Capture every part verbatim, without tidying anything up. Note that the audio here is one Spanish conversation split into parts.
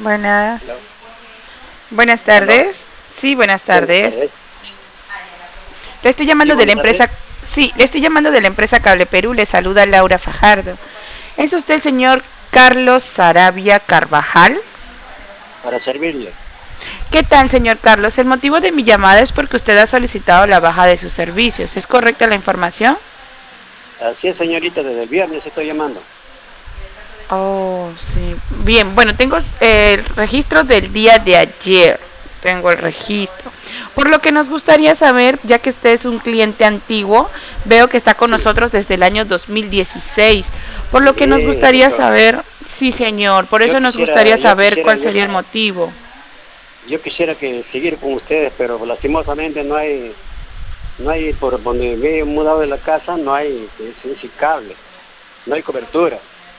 Buenas, Hello. buenas Aló. tardes. Sí, buenas Buenas tardes. tardes. Le estoy Sí, llamando de la buenas tardes. empresa, sí, le estoy llamando de la empresa Cable Perú. Le saluda Laura Fajardo. ¿Es usted el señor Carlos Sarabia Carvajal? Para servirle. ¿Qué tal, señor Carlos? El motivo de mi llamada es porque usted ha solicitado la baja de sus servicios. ¿Es correcta la información? Así es, señorita, desde el viernes estoy llamando. Oh, sí. Bien, bueno, tengo el registro del día de ayer. Tengo el registro. Por lo que nos gustaría saber, ya que usted es un cliente antiguo, veo que está con Sí. nosotros desde el año dos mil dieciséis. Por lo que nos Sí, gustaría mucho. saber, sí, señor, por Yo eso nos quisiera, gustaría yo saber quisiera, cuál yo, sería el motivo. yo quisiera que seguir con ustedes, pero lastimosamente no hay, no hay, por donde me he mudado de la casa, no hay ese, ese cable, no hay cobertura.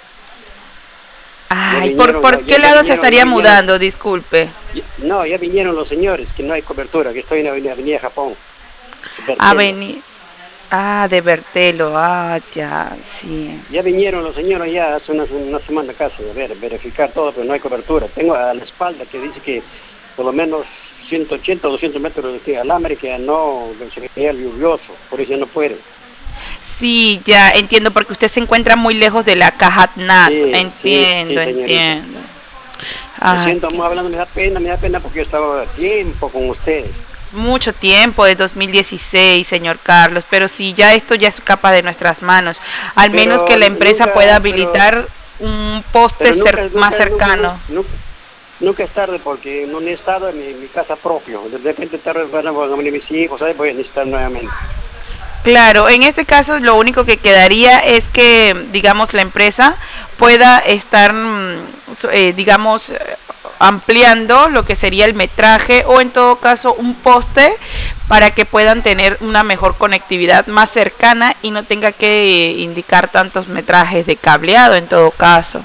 Ya Ay, ¿por, vinieron, ¿por no, ya, qué ya lado se vinieron, ya estaría vinieron, mudando? Disculpe. ya- no, ya vinieron los señores, que no hay cobertura, que estoy en la avenida, avenida Japón, A Bertelo. venir. Ah, de Bertelo. Ah, ya, sí. Ya vinieron los señores ya hace una, una semana casi a ver, verificar todo, pero no hay cobertura. Tengo a la espalda que dice que por lo menos ciento ochenta o doscientos metros de alambre que no se veía lluvioso, por eso ya no puede. Sí, ya entiendo, porque usted se encuentra muy lejos de la caja N A T. Sí, sí, sí, Entiendo, señorita. entiendo. Lo Ah, siento, qué- vamos hablando, me da pena, me da pena porque yo estaba a tiempo con ustedes. mucho tiempo de dos mil dieciséis, señor Carlos, pero sí, ya esto ya escapa de nuestras manos. Al menos que Pero la empresa pueda nunca, pero, habilitar un poste pero cer nunca, más nunca, nunca, nunca, cercano. nunca, nunca es tarde porque no he estado en mi, mi casa propio. De repente tarde van a venir mis hijos, ¿sabes? Voy a necesitar nuevamente. Claro, en este caso lo único que quedaría es que, digamos, la empresa pueda estar, mm, so- eh, digamos, eh, ampliando lo que sería el metraje o en todo caso un poste para que puedan tener una mejor conectividad más cercana y no tenga que eh, indicar tantos metrajes de cableado en todo caso.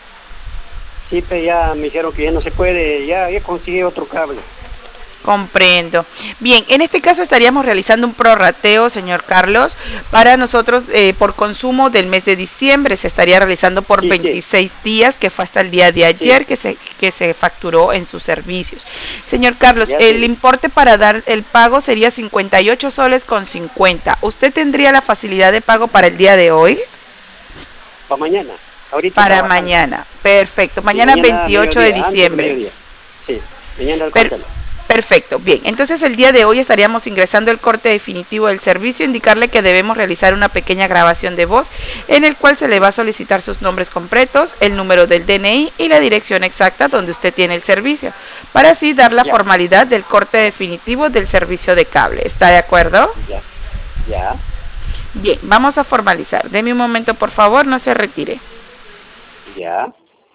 Sí, pero ya me dijeron que ya no se puede, ya, ya conseguí otro cable. Comprendo. Bien, en este caso estaríamos realizando un prorrateo, señor Carlos, para nosotros eh, por consumo del mes de diciembre. Se estaría realizando por Sí, sí, veintiséis días, que fue hasta el día de sí, ayer que se, que se facturó en sus servicios. Señor Carlos, ya el sí, importe para dar el pago sería cincuenta y ocho soles con cincuenta. ¿Usted tendría la facilidad de pago para el día de hoy? para mañana, ahorita Para trabajando. mañana. Perfecto. Sí, Mañana mañana a veintiocho de mediodía, antes de diciembre. mediodía. Sí, mañana al Per- córtelo. Perfecto, bien. Entonces el día de hoy estaríamos ingresando el corte definitivo del servicio, indicarle que debemos realizar una pequeña grabación de voz en el cual se le va a solicitar sus nombres completos, el número del D N I y la dirección exacta donde usted tiene el servicio, para así dar la Ya, formalidad del corte definitivo del servicio de cable. ¿Está de acuerdo? ya, ya, Bien, vamos a formalizar. Deme un momento, por favor, no se retire. ya.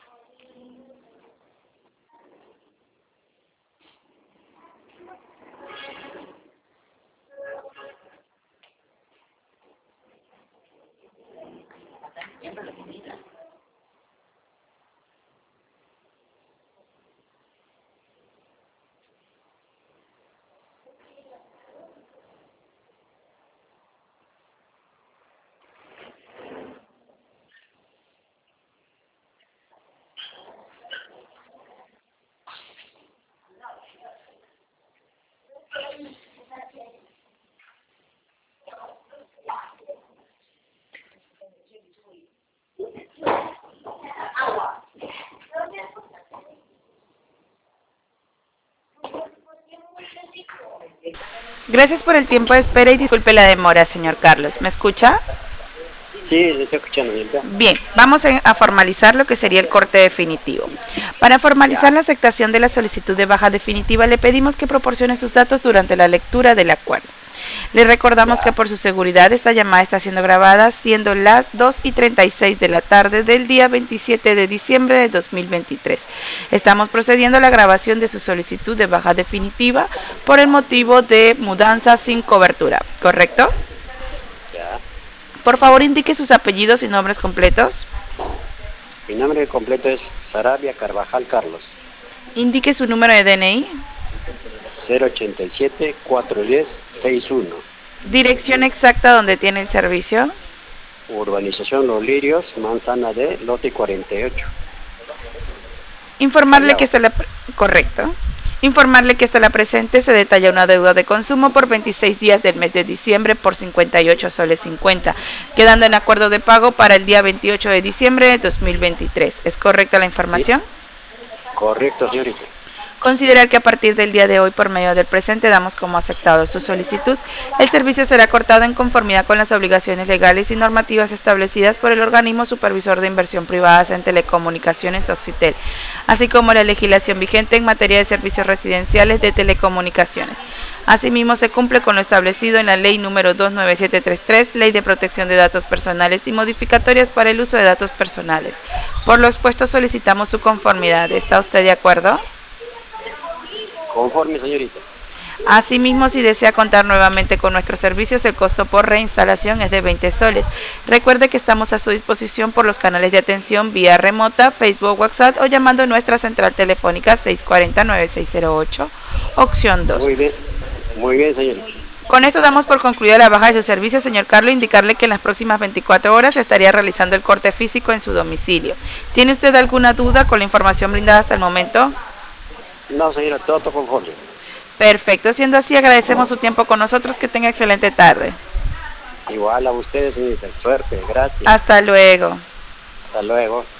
Gracias por el tiempo de espera y disculpe la demora, señor Carlos. ¿Me escucha? Sí, le estoy escuchando, señorita. Bien, vamos a formalizar lo que sería el corte definitivo. Para formalizar Ya, la aceptación de la solicitud de baja definitiva, le pedimos que proporcione sus datos durante la lectura del acuerdo. Le recordamos que ya, por su seguridad esta llamada está siendo grabada, siendo las dos y treinta y seis de la tarde del día veintisiete de diciembre de dos mil veintitrés. Estamos procediendo a la grabación de su solicitud de baja definitiva por el motivo de mudanza sin cobertura, ¿correcto? ya. Por favor, indique sus apellidos y nombres completos. Mi nombre completo es Sarabia Carvajal Carlos. Indique su número de D N I. cero ochenta y siete, cuatrocientos diez, sesenta y uno. Dirección exacta donde tiene el servicio. Urbanización Los Lirios, Manzana D, lote cuarenta y ocho. Informarle que está la... Correcto. Informarle que hasta la presente se detalla una deuda de consumo por veintiséis días del mes de diciembre por cincuenta y ocho soles cincuenta, quedando en acuerdo de pago para el día veintiocho de diciembre de dos mil veintitrés. ¿Es correcta la información? Sí. Correcto, señorita. Considerar que a partir del día de hoy, por medio del presente, damos como aceptado su solicitud. El servicio será cortado en conformidad con las obligaciones legales y normativas establecidas por el organismo supervisor de inversión privadas en telecomunicaciones Oxitel, así como la legislación vigente en materia de servicios residenciales de telecomunicaciones. Asimismo, se cumple con lo establecido en la Ley número dos nueve siete tres tres, Ley de Protección de Datos Personales y modificatorias para el uso de datos personales. Por lo expuesto, solicitamos su conformidad. ¿Está usted de acuerdo? Conforme, señorita. Asimismo, si desea contar nuevamente con nuestros servicios, el costo por reinstalación es de veinte soles. Recuerde que estamos a su disposición por los canales de atención vía remota, Facebook, WhatsApp o llamando a nuestra central telefónica seis cuatro cero, nueve seis cero ocho, opción dos. Muy bien, muy bien, señorita. Con esto damos por concluida la baja de su servicio, señor Carlos, indicarle que en las próximas veinticuatro horas estaría realizando el corte físico en su domicilio. ¿Tiene usted alguna duda con la información brindada hasta el momento? No, señora, todo conforme. Perfecto, siendo así, agradecemos su tiempo con nosotros, que tenga excelente tarde. Igual a ustedes, señorita, suerte, gracias. Hasta luego. Hasta luego.